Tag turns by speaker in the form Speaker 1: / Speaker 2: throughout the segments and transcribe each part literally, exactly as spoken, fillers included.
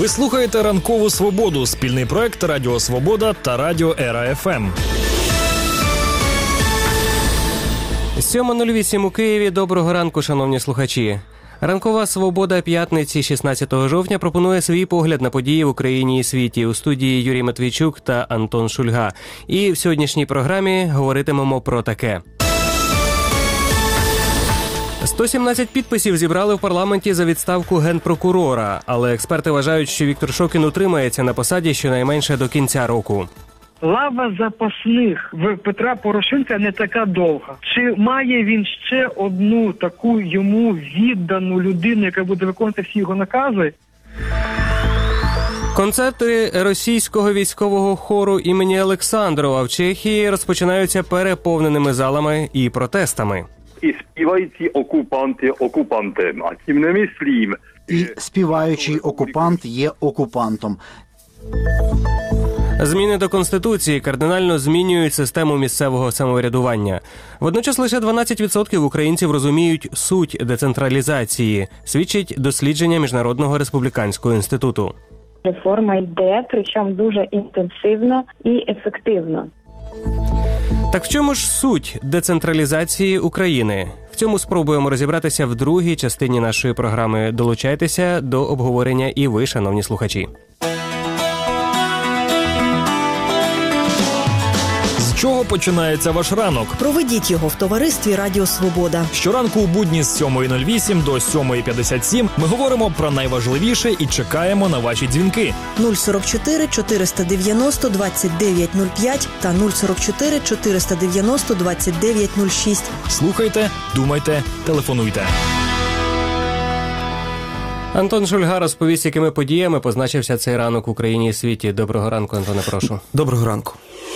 Speaker 1: Ви слухаєте «Ранкову Свободу» – спільний проект Радіо Свобода та Радіо Ера Еф Ем.
Speaker 2: сьома нуль вісім у Києві. Доброго ранку, шановні слухачі. «Ранкова Свобода» п'ятниці шістнадцятого жовтня пропонує свій погляд на події в Україні і світі. У студії Юрій Матвійчук та Антон Шульга. І в сьогоднішній програмі говоритимемо про таке. сто сімнадцять підписів зібрали в парламенті за відставку генпрокурора, але експерти вважають, що Віктор Шокін утримається на посаді щонайменше до кінця року.
Speaker 3: Лава запасних в Петра Порошенка не така довга. Чи має він ще одну таку йому віддану людину, яка буде виконувати всі його накази?
Speaker 2: Концерти російського військового хору імені Олександрова в Чехії розпочинаються переповненими залами і протестами.
Speaker 4: І співаючий окупант є окупантом, а тим не мислім.
Speaker 5: І співаючий окупант є окупантом.
Speaker 2: Зміни до Конституції кардинально змінюють систему місцевого самоврядування. Водночас лише дванадцять відсотків українців розуміють суть децентралізації, свідчить дослідження Міжнародного республіканського інституту.
Speaker 6: Реформа йде, причому дуже інтенсивно і ефективно.
Speaker 2: Так в чому ж суть децентралізації України? В цьому спробуємо розібратися в другій частині нашої програми. Долучайтеся до обговорення і ви, шановні слухачі.
Speaker 1: З чого починається ваш ранок?
Speaker 7: Проведіть його в товаристві Радіо Свобода.
Speaker 1: Щоранку у будні з сьомої нуль вісім до сьомої п'ятдесят сім ми говоримо про найважливіше і чекаємо на ваші дзвінки.
Speaker 7: нуль сорок чотири чотириста дев'яносто двадцять дев'ять нуль п'ять та нуль сорок чотири чотириста дев'яносто двадцять дев'ять нуль шість.
Speaker 1: Слухайте, думайте, телефонуйте.
Speaker 2: Антон Шульга розповість, якими подіями позначився цей ранок в Україні і світі. Доброго ранку, Антоне, прошу.
Speaker 8: Доброго ранку.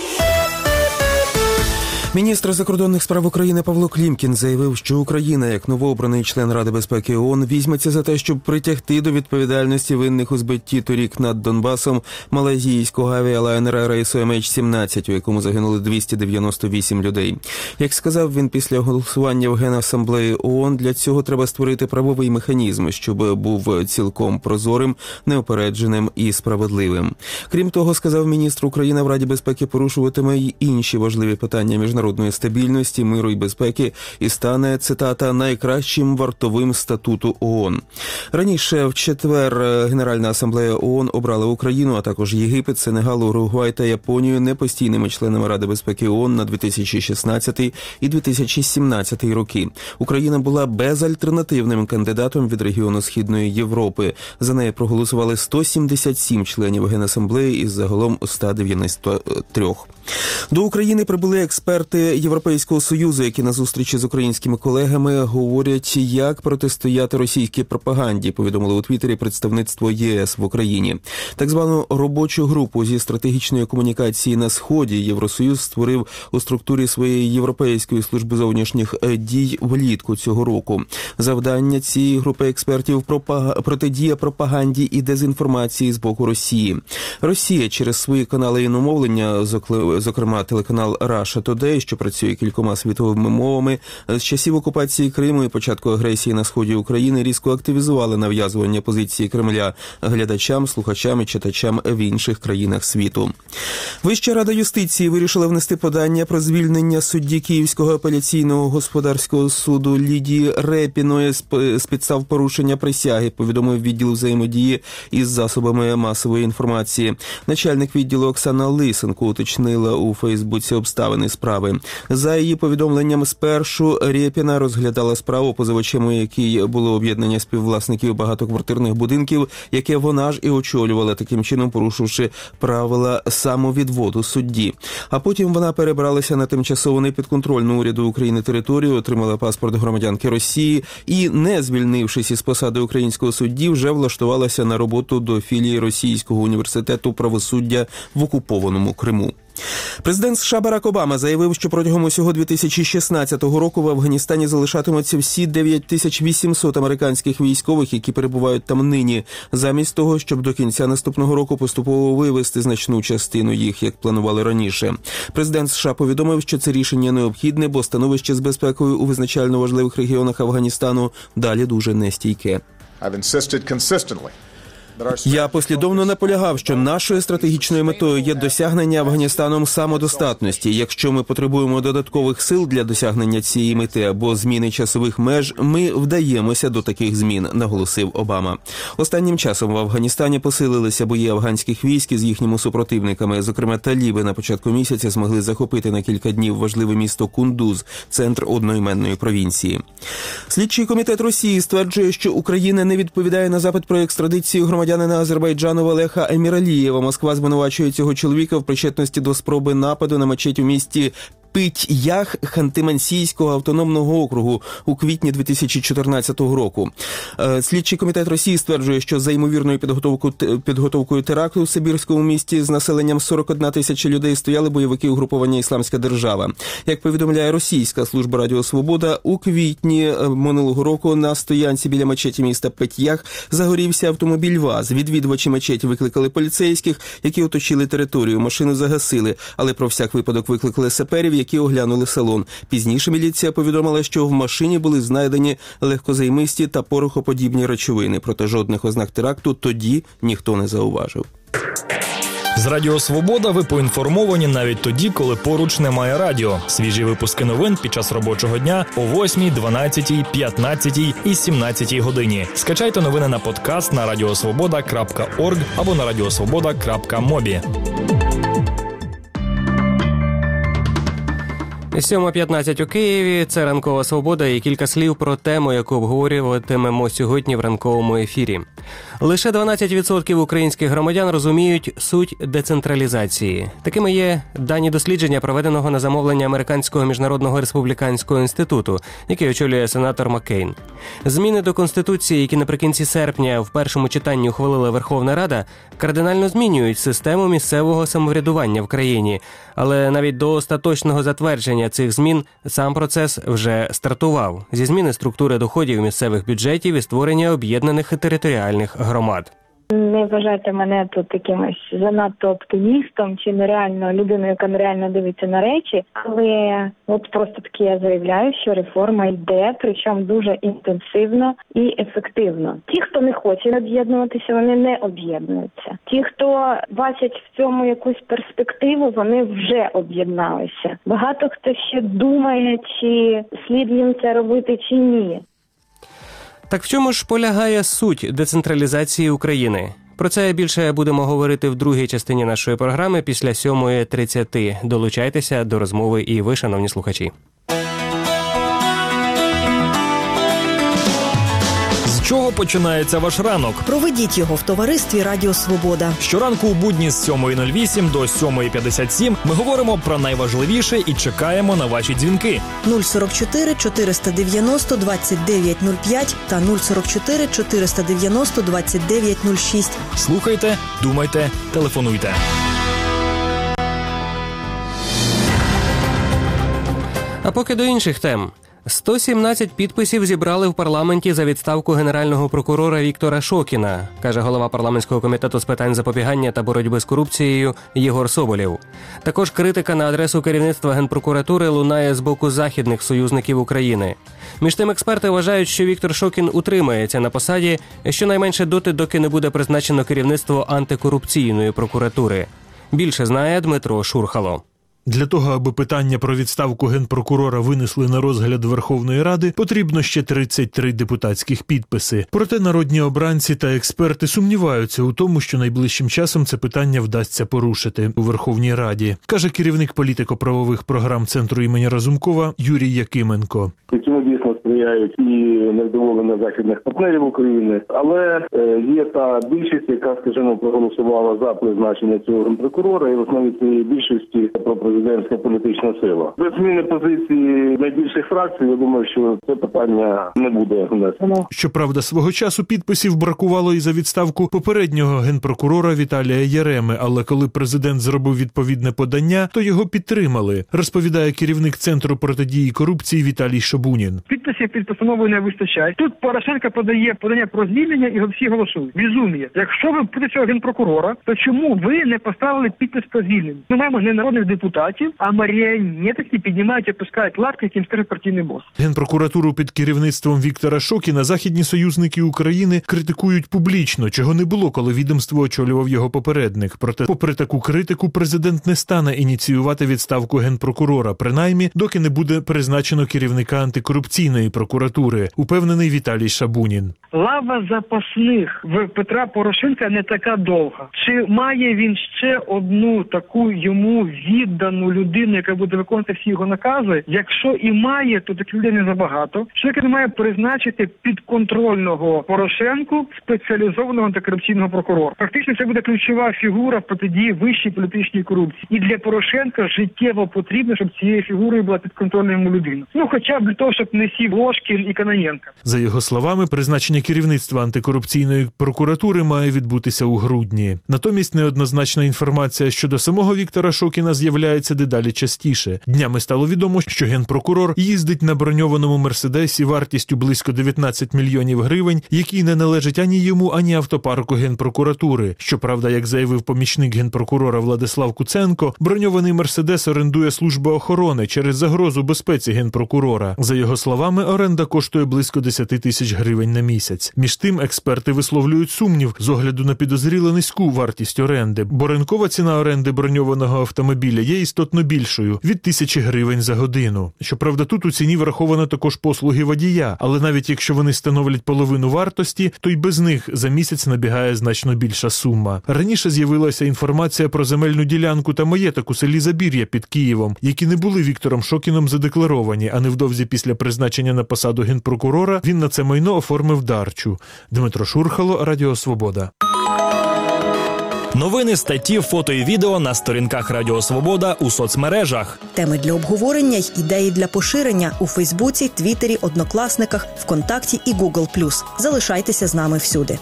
Speaker 8: Міністр закордонних справ України Павло Клімкін заявив, що Україна, як новообраний член Ради безпеки ООН, візьметься за те, щоб притягти до відповідальності винних у збитті торік над Донбасом малайзійського авіалайнера рейсу Ем Ейч сімнадцять, у якому загинули двісті дев'яносто вісім людей. Як сказав він після голосування в Генасамблеї ООН, для цього треба створити правовий механізм, щоб був цілком прозорим, неупередженим і справедливим. Крім того, сказав міністр, Україна в Раді безпеки порушуватиме й інші важливі питання міжнародної народної стабільності, миру і безпеки і стане, цитата, найкращим вартовим статуту ООН. Раніше в четвер Генеральна асамблея ООН обрала Україну, а також Єгипет, Сенегал, Уругвай та Японію непостійними членами Ради безпеки ООН на дві тисячі шістнадцятий і дві тисячі сімнадцятий роки. Україна була безальтернативним кандидатом від регіону Східної Європи. За неї проголосували сто сімдесят сім членів Генасамблеї із загалом сто дев'яносто три. До України прибули експерти Європейського Союзу, які на зустрічі з українськими колегами говорять, як протистояти російській пропаганді, повідомило у Твіттері представництво Є Ес в Україні. Так звану робочу групу зі стратегічної комунікації на Сході Євросоюз створив у структурі своєї Європейської служби зовнішніх дій влітку цього року. Завдання цієї групи експертів – протидія пропаганді і дезінформації з боку Росії. Росія через свої канали іномовлення, зокрема телеканал Russia Today, що працює кількома світовими мовами, з часів окупації Криму і початку агресії на сході України різко активізували нав'язування позиції Кремля глядачам, слухачам і читачам в інших країнах світу. Вища рада юстиції вирішила внести подання про звільнення судді Київського апеляційного господарського суду Лідії Репіної з підстав порушення присяги, повідомив відділ взаємодії із засобами масової інформації. Начальник відділу Оксана Лисенко уточнила у Фейсбуці обставини справи. За її повідомленням, спершу Рєпіна розглядала справу, позивачем у якій було об'єднання співвласників багатоквартирних будинків, яке вона ж і очолювала, таким чином порушивши правила самовідводу судді. А потім вона перебралася на тимчасово непідконтрольну уряду України територію, отримала паспорт громадянки Росії і, не звільнившись із посади українського судді, вже влаштувалася на роботу до філії Російського університету правосуддя в окупованому Криму. Президент США Барак Обама заявив, що протягом усього дві тисячі шістнадцятого року в Афганістані залишатимуться всі дев'ять тисяч вісімсот американських військових, які перебувають там нині, замість того, щоб до кінця наступного року поступово вивести значну частину їх, як планували раніше. Президент США повідомив, що це рішення необхідне, бо становище з безпекою у визначально важливих регіонах Афганістану далі дуже нестійке. Я послідовно наполягав, що нашою стратегічною метою є досягнення Афганістаном самодостатності. Якщо ми потребуємо додаткових сил для досягнення цієї мети або зміни часових меж, ми вдаємося до таких змін, наголосив Обама. Останнім часом в Афганістані посилилися бої афганських військ із їхніми супротивниками. Зокрема, таліби на початку місяця змогли захопити на кілька днів важливе місто Кундуз, центр одноіменної провінції. Слідчий комітет Росії стверджує, що Україна не відповідає на запит про екстрадицію громадянина Азербайджану Валеха Еміралієва. Москва звинувачує цього чоловіка в причетності до спроби нападу на мечеть у місті Пить-Ях Ханти-Мансійського автономного округу у квітні дві тисячі чотирнадцятого року. Слідчий комітет Росії стверджує, що за ймовірною підготовкою, підготовкою теракту у Сибірському місті з населенням сорок одна тисяча людей стояли бойовики угруповання «Ісламська держава». Як повідомляє російська служба Радіо Свобода, у квітні минулого року на стоянці біля мечеті міста Пить-Ях загорівся автомобіль ВАЗ. Відвідувачі мечеті викликали поліцейських, які оточили територію. Машину загасили, але про всяк випадок викликали саперів, які оглянули салон. Пізніше міліція повідомила, що в машині були знайдені легкозаймисті та порохоподібні речовини. Проте жодних ознак теракту тоді ніхто не зауважив.
Speaker 1: З Радіо Свобода ви поінформовані навіть тоді, коли поруч немає радіо. Свіжі випуски новин під час робочого дня о восьмій, дванадцятій, п'ятнадцятій і сімнадцятій годині. Скачайте новини на подкаст на радіосвобода крапка орг або на радіосвобода крапка мобі.
Speaker 2: сьома п'ятнадцять у Києві. Це «Ранкова Свобода» і кілька слів про тему, яку обговорюватимемо сьогодні в ранковому ефірі. Лише дванадцять відсотків українських громадян розуміють суть децентралізації. Такими є дані дослідження, проведеного на замовлення Американського міжнародного республіканського інституту, який очолює сенатор Маккейн. Зміни до Конституції, які наприкінці серпня в першому читанні ухвалила Верховна Рада, кардинально змінюють систему місцевого самоврядування в країні. Але навіть до остаточного затвердження цих змін сам процес вже стартував. Зі зміни структури доходів місцевих бюджетів і створення об'єднаних територіальних громад.
Speaker 6: Не вважайте мене тут якимось занадто оптимістом чи нереально людиною, яка нереально дивиться на речі, але от просто таки я заявляю, що реформа йде, причому дуже інтенсивно і ефективно. Ті, хто не хоче об'єднуватися, вони не об'єднуються. Ті, хто бачать в цьому якусь перспективу, вони вже об'єдналися. Багато хто ще думає, чи слід їм це робити, чи ні.
Speaker 2: Так в чому ж полягає суть децентралізації України? Про це більше будемо говорити в другій частині нашої програми після сьомої тридцяти. Долучайтеся до розмови і ви, шановні слухачі.
Speaker 1: З чого починається ваш ранок?
Speaker 7: Проведіть його в товаристві Радіо Свобода.
Speaker 1: Щоранку у будні з сьомої нуль вісім до сьомої п'ятдесят сім ми говоримо про найважливіше і чекаємо на ваші дзвінки.
Speaker 7: нуль сорок чотири чотириста дев'яносто двадцять дев'ять нуль п'ять та нуль сорок чотири чотириста дев'яносто двадцять дев'ять нуль шість.
Speaker 1: Слухайте, думайте, телефонуйте.
Speaker 2: А поки до інших тем. сто сімнадцять підписів зібрали в парламенті за відставку генерального прокурора Віктора Шокіна, каже голова парламентського комітету з питань запобігання та боротьби з корупцією Єгор Соболєв. Також критика на адресу керівництва Генпрокуратури лунає з боку західних союзників України. Між тим, експерти вважають, що Віктор Шокін утримається на посаді щонайменше доти, доки не буде призначено керівництво антикорупційної прокуратури. Більше знає Дмитро Шурхало.
Speaker 9: Для того, аби питання про відставку генпрокурора винесли на розгляд Верховної Ради, потрібно ще тридцять три депутатських підписи. Проте народні обранці та експерти сумніваються у тому, що найближчим часом це питання вдасться порушити у Верховній Раді, каже керівник політико-правових програм Центру імені Разумкова Юрій Якименко.
Speaker 10: Цьому дійсно сприяють і невдоволення західних партнерів України, але є та більшість, яка, скажімо, проголосувала за призначення цього генпрокурора, і в основі цієї більшості про президентська політична сила. Без зміни позиції найбільших фракцій, я думаю, що це питання не буде внесено.
Speaker 9: Щоправда, свого часу підписів бракувало і за відставку попереднього генпрокурора Віталія Яреми, але коли президент зробив відповідне подання, то його підтримали, розповідає керівник Центру протидії корупції Віталій Шабунін.
Speaker 3: Підписів під постановою не вистачає. Тут Порошенко подає подання про звільнення і всі голосують. Безум'я. Якщо ви проти цього генпрокурора, то чому ви не поставили підпис про звільнення? Ми маємо не народних депутатів, а маріонетки піднімають і опускають лапки, яким скаже партійний бос.
Speaker 9: Генпрокуратуру під керівництвом Віктора Шокіна західні союзники України критикують публічно, чого не було, коли відомство очолював його попередник. Проте, попри таку критику, президент не стане ініціювати відставку генпрокурора, принаймні, доки не буде призначено керівника антикорупційної прокуратури, упевнений Віталій Шабунін.
Speaker 3: Лава запасних в Петра Порошенка не така довга. Чи має він ще одну таку йому віддану людину, яка буде виконувати всі його накази? Якщо і має, то таких людей не забагато. Що таки має призначити підконтрольного Порошенку спеціалізованого антикорупційного прокурора? Фактично це буде ключова фігура в протидії вищій політичній корупції. І для Порошенка життєво потрібно, щоб цією фігурою була підконтрольна йому людина. Ну, хоча б для того, щоб не сів Ложкін і Кононенко.
Speaker 9: За його словами, призначення керівництва антикорупційної прокуратури має відбутися у грудні. Натомість неоднозначна інформація щодо самого Віктора Шокіна з'являється дедалі частіше. Днями стало відомо, що генпрокурор їздить на броньованому мерседесі вартістю близько дев'ятнадцять мільйонів гривень, який не належить ані йому, ані автопарку генпрокуратури. Щоправда, як заявив помічник генпрокурора Владислав Куценко, броньований мерседес орендує служба охорони через загрозу безпеці генпрокурора. За його словами, оренда коштує близько десять тисяч гривень на місяць. Між тим, експерти висловлюють сумнів з огляду на підозріло низьку вартість оренди, бо ринкова ціна оренди броньованого автомобіля є істотно більшою – від тисячі гривень за годину. Щоправда, тут у ціні враховано також послуги водія, але навіть якщо вони становлять половину вартості, то й без них за місяць набігає значно більша сума. Раніше з'явилася інформація про земельну ділянку та маєток у селі Забір'я під Києвом, які не були Віктором Шокіном задекларовані, а невдовзі після призначення на посаду генпрокурора він на це майно оформив дарчу. Дмитро Шурхало, Радіо Свобода.
Speaker 1: Новини, статті, фото і відео на сторінках Радіо Свобода у соцмережах.
Speaker 7: Теми для обговорення й ідеї для поширення у Фейсбуці, Твіттері, Однокласниках, ВКонтакті і Гугл плюс. Залишайтеся з нами всюди.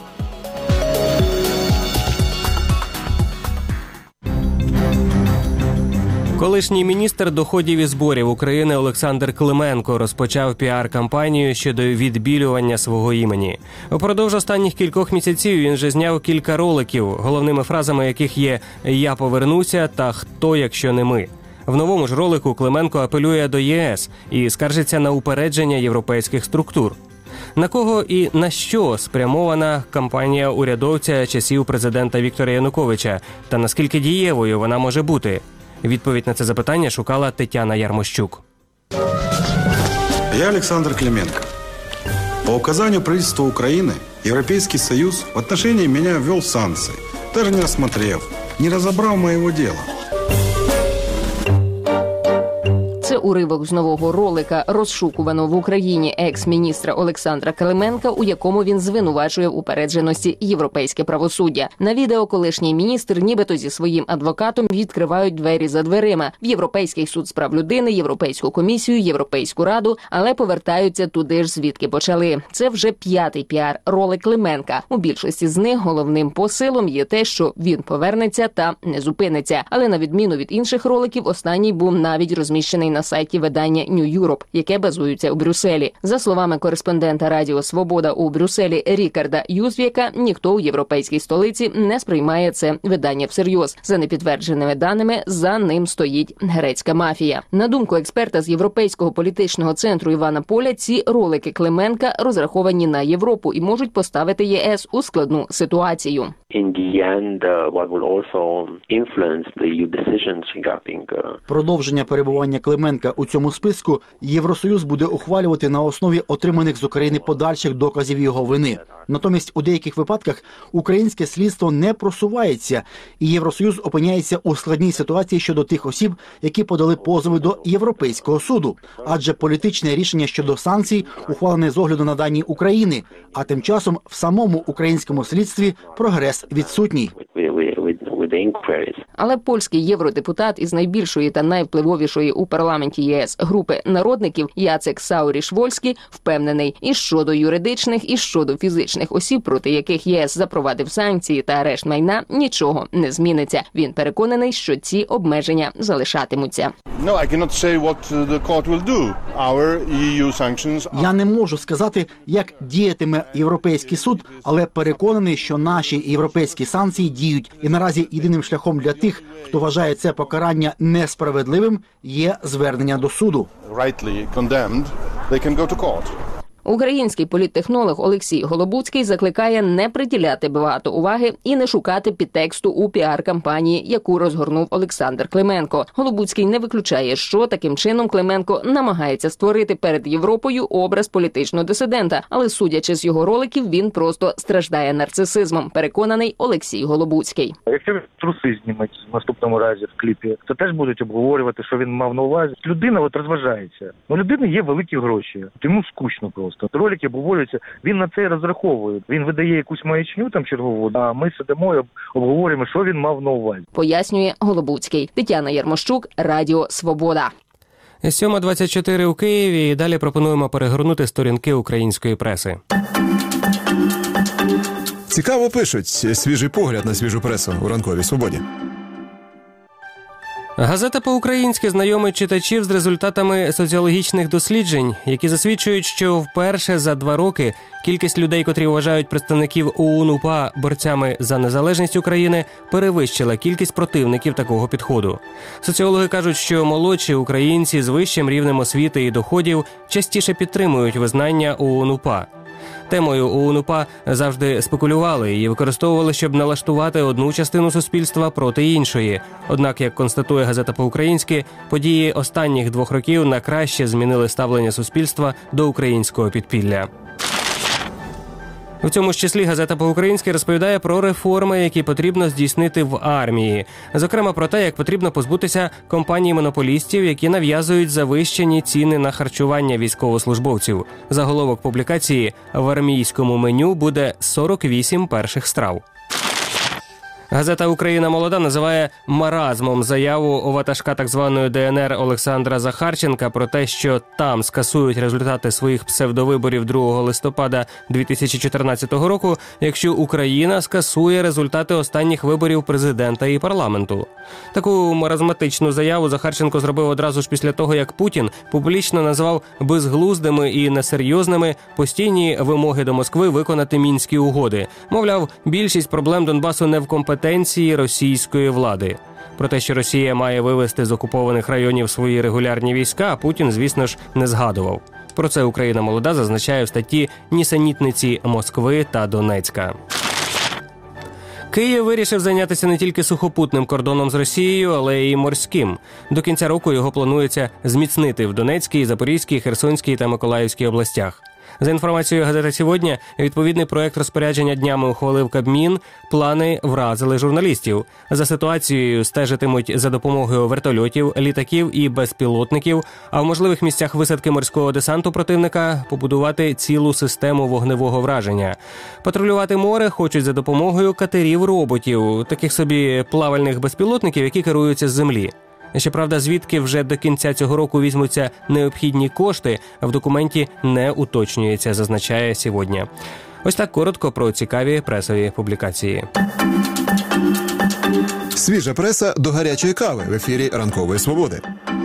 Speaker 2: Колишній міністр доходів і зборів України Олександр Клименко розпочав піар-кампанію щодо відбілювання свого імені. Упродовж останніх кількох місяців він вже зняв кілька роликів, головними фразами яких є «Я повернуся» та «Хто, якщо не ми». В новому ж ролику Клименко апелює до ЄС і скаржиться на упередження європейських структур. На кого і на що спрямована кампанія урядовця часів президента Віктора Януковича та наскільки дієвою вона може бути? Відповідь на це запитання шукала Тетяна Ярмощук.
Speaker 11: Я Александр Клименко. По указанию правительства Украины Европейский Союз в отношении меня ввел санкции, даже не осмотрев, не разобрав моего дела.
Speaker 12: Це уривок з нового ролика, розшукуваного в Україні екс-міністра Олександра Клименка, у якому він звинувачує в упередженості європейське правосуддя. На відео колишній міністр нібито зі своїм адвокатом відкривають двері за дверима в Європейський суд з прав людини, Європейську комісію, Європейську раду, але повертаються туди ж, звідки почали. Це вже п'ятий піар-ролик Клименка. У більшості з них головним посилом є те, що він повернеться та не зупиниться. Але на відміну від інших роликів, останній був навіть розміщений на на сайті видання New Europe, яке базується у Брюсселі. За словами кореспондента Радіо Свобода у Брюсселі Рікарда Юзвєка, ніхто у європейській столиці не сприймає це видання всерйоз. За непідтвердженими даними, за ним стоїть грецька мафія. На думку експерта з Європейського політичного центру Івана Поля, ці ролики Клименка розраховані на Європу і можуть поставити ЄС у складну ситуацію.
Speaker 5: Продовження перебування Клименка у цьому списку Євросоюз буде ухвалювати на основі отриманих з України подальших доказів його вини. Натомість у деяких випадках українське слідство не просувається, і Євросоюз опиняється у складній ситуації щодо тих осіб, які подали позови до Європейського суду. Адже політичне рішення щодо санкцій ухвалене з огляду на дані України, а тим часом в самому українському слідстві прогрес відсутній.
Speaker 12: Але польський євродепутат із найбільшої та найвпливовішої у парламенті ЄС групи народників Яцек Сауріш-Вольський впевнений і щодо юридичних, і щодо фізичних фізичних осіб, проти яких ЄС запровадив санкції та арешт майна, нічого не зміниться. Він переконаний, що ці обмеження залишатимуться.
Speaker 5: Я не можу сказати, як діятиме Європейський суд, але переконаний, що наші європейські санкції діють. І наразі єдиним шляхом для тих, хто вважає це покарання несправедливим, є звернення до суду.
Speaker 12: Український політтехнолог Олексій Голобуцький закликає не приділяти багато уваги і не шукати підтексту у піар-кампанії, яку розгорнув Олександр Клименко. Голобуцький не виключає, що таким чином Клименко намагається створити перед Європою образ політичного дисидента, але судячи з його роликів, він просто страждає нарцисизмом, переконаний Олексій Голобуцький.
Speaker 13: Якщо труси знімуть в наступному разі в кліпі, то теж будуть обговорювати, що він мав на увазі. Людина от розважається. У людини є великі гроші, йому скучно просто. Ролики обговорюються, він на це розраховує. Він видає якусь маячню там чергову, а ми сидимо і обговорюємо, що він мав на увазі.
Speaker 12: Пояснює Голобуцький. Тетяна Ярмощук, Радіо Свобода.
Speaker 2: сьома двадцять чотири у Києві і далі пропонуємо перегорнути сторінки української преси.
Speaker 14: Цікаво пишуть. Свіжий погляд на свіжу пресу у ранковій свободі.
Speaker 2: Газета по-українськи знайомить читачів з результатами соціологічних досліджень, які засвідчують, що вперше за два роки кількість людей, котрі вважають представників ОУН-УПА борцями за незалежність України, перевищила кількість противників такого підходу. Соціологи кажуть, що молодші українці з вищим рівнем освіти і доходів частіше підтримують визнання ОУН-УПА. Темою ОУН-УПА завжди спекулювали і використовували, щоб налаштувати одну частину суспільства проти іншої. Однак, як констатує газета по-українськи, події останніх двох років на краще змінили ставлення суспільства до українського підпілля. В цьому ж числі газета по-українськи розповідає про реформи, які потрібно здійснити в армії. Зокрема, про те, як потрібно позбутися компаній-монополістів, які нав'язують завищені ціни на харчування військовослужбовців. Заголовок публікації «В армійському меню буде сорок вісім перших страв». Газета «Україна молода» називає маразмом заяву ватажка так званої ДНР Олександра Захарченка про те, що там скасують результати своїх псевдовиборів другого листопада дві тисячі чотирнадцятого року, якщо Україна скасує результати останніх виборів президента і парламенту. Таку маразматичну заяву Захарченко зробив одразу ж після того, як Путін публічно назвав безглуздими і несерйозними постійні вимоги до Москви виконати Мінські угоди. Мовляв, більшість проблем Донбасу не в компетенції російської влади. Про те, що Росія має вивести з окупованих районів свої регулярні війська, Путін, звісно ж, не згадував. Про це «Україна молода» зазначає в статті «Нісенітниці Москви та Донецька». Київ вирішив зайнятися не тільки сухопутним кордоном з Росією, але й морським. До кінця року його планується зміцнити в Донецькій, Запорізькій, Херсонській та Миколаївській областях. За інформацією газети «Сьогодні», відповідний проект розпорядження днями ухвалив Кабмін, плани вразили журналістів. За ситуацією стежитимуть за допомогою вертольотів, літаків і безпілотників, а в можливих місцях висадки морського десанту противника побудувати цілу систему вогневого враження. Патрулювати море хочуть за допомогою катерів-роботів, таких собі плавальних безпілотників, які керуються з землі. Щоправда, звідки вже до кінця цього року візьмуться необхідні кошти, в документі не уточнюється, зазначає «Сьогодні». Ось так коротко про цікаві пресові публікації.
Speaker 14: Свіжа преса до гарячої кави в ефірі «Ранкової свободи».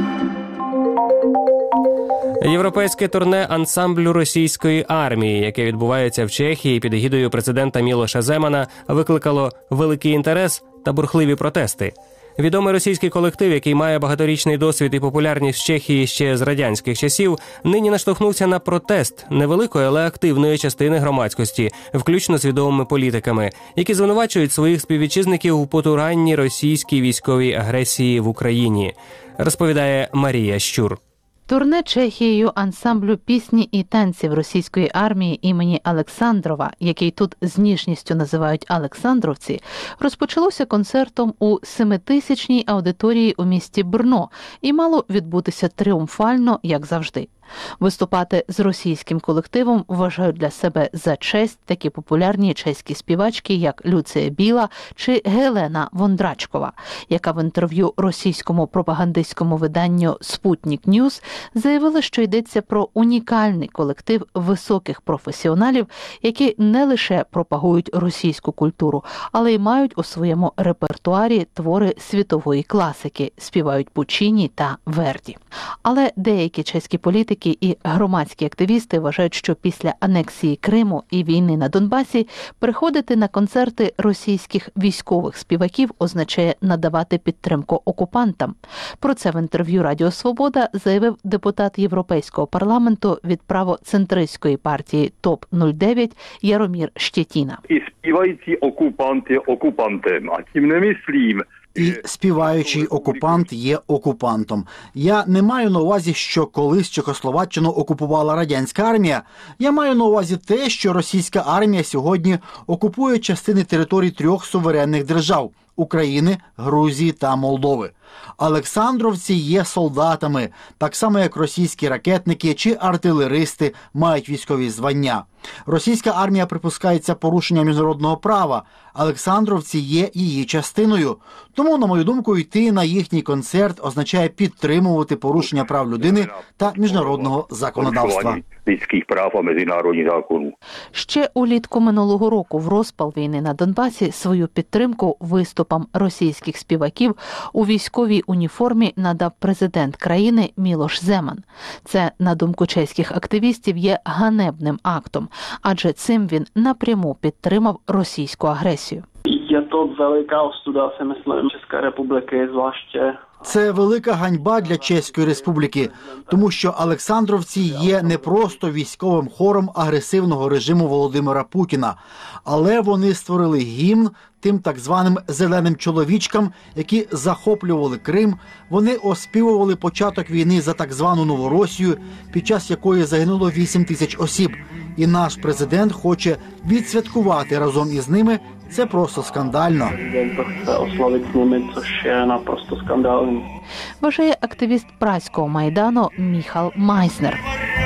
Speaker 2: Європейське турне ансамблю російської армії, яке відбувається в Чехії під егідою президента Мілоша Земана, викликало великий інтерес та бурхливі протести. Відомий російський колектив, який має багаторічний досвід і популярність в Чехії ще з радянських часів, нині наштовхнувся на протест невеликої, але активної частини громадськості, включно з відомими політиками, які звинувачують своїх співвітчизників у потуранні російській військовій агресії в Україні, розповідає Марія Щур.
Speaker 15: Турне Чехією ансамблю пісні і танців російської армії імені Олександрова, який тут з ніжністю називають «Олександровці», розпочалося концертом у семитисячній аудиторії у місті Брно і мало відбутися тріумфально, як завжди. Виступати з російським колективом вважають для себе за честь такі популярні чеські співачки, як Люція Біла чи Гелена Вондрачкова, яка в інтерв'ю російському пропагандистському виданню «Спутник Ньюс» заявила, що йдеться про унікальний колектив високих професіоналів, які не лише пропагують російську культуру, але й мають у своєму репертуарі твори світової класики, співають Пучіні та Верді. Але деякі чеські політики і громадські активісти вважають, що після анексії Криму і війни на Донбасі приходити на концерти російських військових співаків означає надавати підтримку окупантам. Про це в інтерв'ю Радіо Свобода заявив депутат Європейського парламенту від правоцентристської партії ТОП нуль дев'ять Яромір Щетіна.
Speaker 4: І співаючий окупант є окупантом, а тим не мислім.
Speaker 5: І співаючий окупант є окупантом. Я не маю на увазі, що колись Чехословаччину окупувала радянська армія. Я маю на увазі те, що російська армія сьогодні окупує частини територій трьох суверенних держав – України, Грузії та Молдови. Олександровці є солдатами, так само як російські ракетники чи артилеристи мають військові звання. Російська армія припускається порушення міжнародного права. Олександровці є її частиною. Тому, на мою думку, йти на їхній концерт означає підтримувати порушення прав людини та міжнародного законодавства.
Speaker 4: Людських прав та міжнародних законів.
Speaker 15: Ще улітку минулого року в розпал війни на Донбасі свою підтримку виступам російських співаків у військовій уніформі надав президент країни Мілош Земан. Це, на думку чеських активістів, є ганебним актом, адже цим він напряму підтримав російську агресію.
Speaker 16: Je to veliká ostuda, si myslím, České republiky, zvláště.
Speaker 5: Це велика ганьба для Чеської Республіки, тому що Олександровці є не просто військовим хором агресивного режиму Володимира Путіна, але вони створили гімн тим так званим «зеленим чоловічкам», які захоплювали Крим. Вони оспівували початок війни за так звану Новоросію, під час якої загинуло вісім тисяч осіб. І наш президент хоче відсвяткувати разом із ними. Це просто скандально.
Speaker 15: Вважає активіст Празького Майдану Міхал Майснер.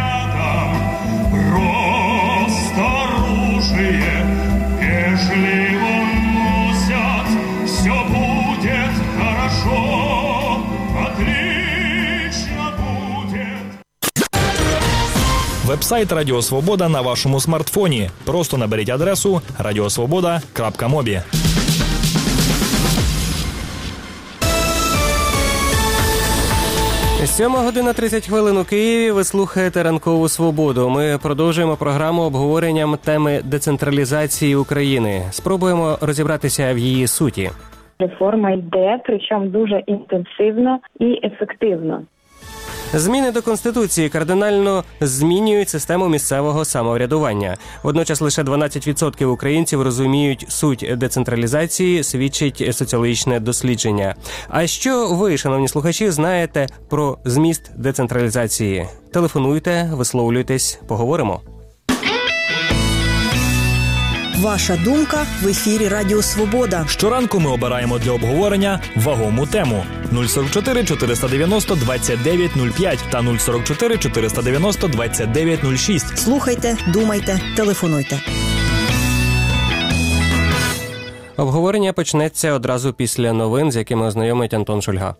Speaker 1: Вебсайт Радіо Свобода на вашому смартфоні. Просто наберіть адресу радіосвобода крапка мобі.
Speaker 2: Сьома година тридцять хвилин у Києві. Ви слухаєте «Ранкову свободу». Ми продовжуємо програму обговоренням теми децентралізації України. Спробуємо розібратися в її суті.
Speaker 6: Реформа йде, причому дуже інтенсивно і ефективно.
Speaker 2: Зміни до Конституції кардинально змінюють систему місцевого самоврядування. Водночас лише дванадцять відсотків українців розуміють суть децентралізації, свідчить соціологічне дослідження. А що ви, шановні слухачі, знаєте про зміст децентралізації? Телефонуйте, висловлюйтесь, поговоримо.
Speaker 7: Ваша думка в ефірі Радіо Свобода.
Speaker 1: Щоранку ми обираємо для обговорення вагому тему. нуль сорок чотири чотириста дев'яносто двадцять дев'ять нуль п'ять та нуль сорок чотири чотириста дев'яносто двадцять дев'ять нуль шість.
Speaker 7: Слухайте, думайте, телефонуйте.
Speaker 2: Обговорення почнеться одразу після новин, з якими ознайомить Антон Шульга.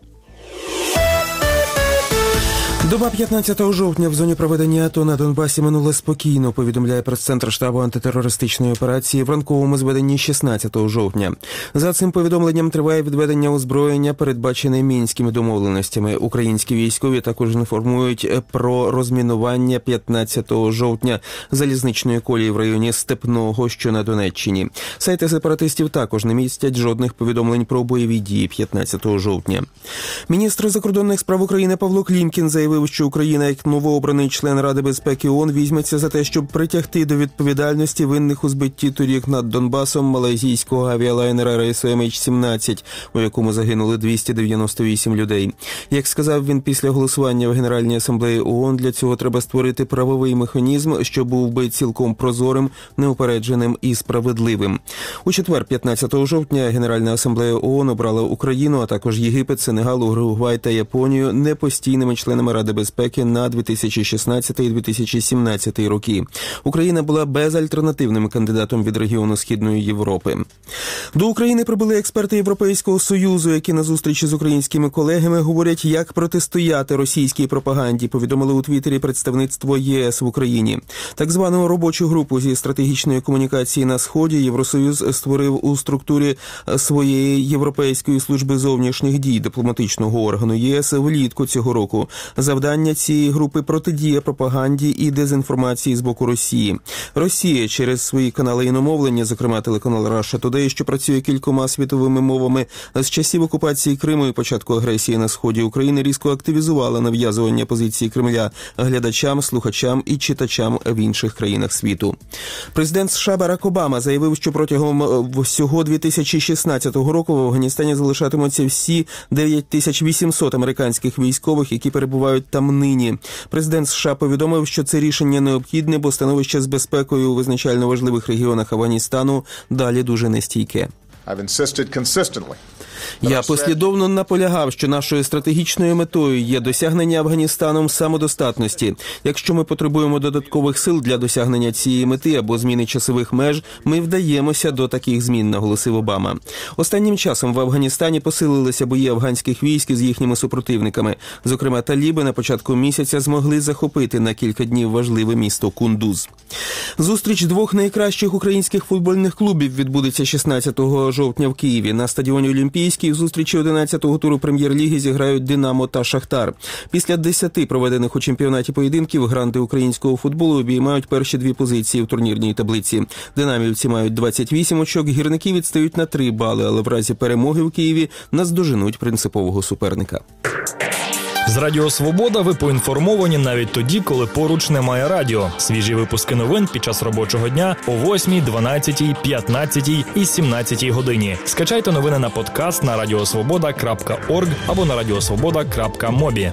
Speaker 8: Доба п'ятнадцятого жовтня в зоні проведення АТО на Донбасі минула спокійно, повідомляє прес-центр штабу антитерористичної операції в ранковому зведенні шістнадцятого жовтня. За цим повідомленням триває відведення озброєння, передбачене мінськими домовленостями. Українські військові також інформують про розмінування п'ятнадцятого жовтня залізничної колії в районі Степного, що на Донеччині. Сайти сепаратистів також не містять жодних повідомлень про бойові дії п'ятнадцятого жовтня. Міністр закордонних справ України Павло Клімкін заявив, що Україна, як новообраний член Ради безпеки ООН, візьметься за те, щоб притягти до відповідальності винних у збитті торік над Донбасом малайзійського авіалайнера рейсу ем ейч сімнадцять, у якому загинули двісті дев'яносто вісім людей. Як сказав він після голосування в Генеральній асамблеї ООН, для цього треба створити правовий механізм, що був би цілком прозорим, неупередженим і справедливим. У четвер, п'ятнадцятого жовтня, Генеральна асамблея ООН обрала Україну, а також Єгипет, Сенегал, Уругвай та Японію непостійними членами Ради Ради безпеки на дві тисячі шістнадцятий - дві тисячі сімнадцятий роки. Україна була безальтернативним кандидатом від регіону Східної Європи. До України прибули експерти Європейського Союзу, які на зустрічі з українськими колегами говорять, як протистояти російській пропаганді, повідомили у Твіттері представництво ЄС в Україні. Так звану робочу групу зі стратегічної комунікації на Сході Євросоюз створив у структурі своєї Європейської служби зовнішніх дій дипломатичного органу ЄС влітку цього року. Завдання цієї групи – протидія пропаганді і дезінформації з боку Росії. Росія через свої канали іномовлення, зокрема телеканал Russia Today, що працює кількома світовими мовами, з часів окупації Криму і початку агресії на сході України різко активізувала нав'язування позиції Кремля глядачам, слухачам і читачам в інших країнах світу. Президент США Барак Обама заявив, що протягом всього дві тисячі шістнадцятого року в Афганістані залишатимуться всі дев'ять тисяч вісімсот американських військових, які перебувають там нині. Президент США повідомив, що це рішення необхідне, бо становище з безпекою у визначально важливих регіонах Афганістану далі дуже нестійке. Я послідовно наполягав, що нашою стратегічною метою є досягнення Афганістаном самодостатності. Якщо ми потребуємо додаткових сил для досягнення цієї мети або зміни часових меж, ми вдаємося до таких змін, наголосив Обама. Останнім часом в Афганістані посилилися бої афганських військ з їхніми супротивниками. Зокрема, таліби на початку місяця змогли захопити на кілька днів важливе місто Кундуз. Зустріч двох найкращих українських футбольних клубів відбудеться шістнадцятого жовтня в Києві. На стадіоні Олімпійський в зустрічі одинадцятого туру Прем'єр-ліги зіграють «Динамо» та «Шахтар». Після десяти проведених у чемпіонаті поєдинків гранди українського футболу обіймають перші дві позиції в турнірній таблиці. «Динамівці» мають двадцять вісім очок, гірники відстають на три бали, але в разі перемоги в Києві наздоженуть принципового суперника.
Speaker 1: З Радіо Свобода ви поінформовані навіть тоді, коли поруч немає радіо. Свіжі випуски новин під час робочого дня о восьмій, дванадцятій, п'ятнадцятій і сімнадцятій годині. Скачайте новини на подкаст на радіосвобода крапка орг або на радіосвобода крапка мобі.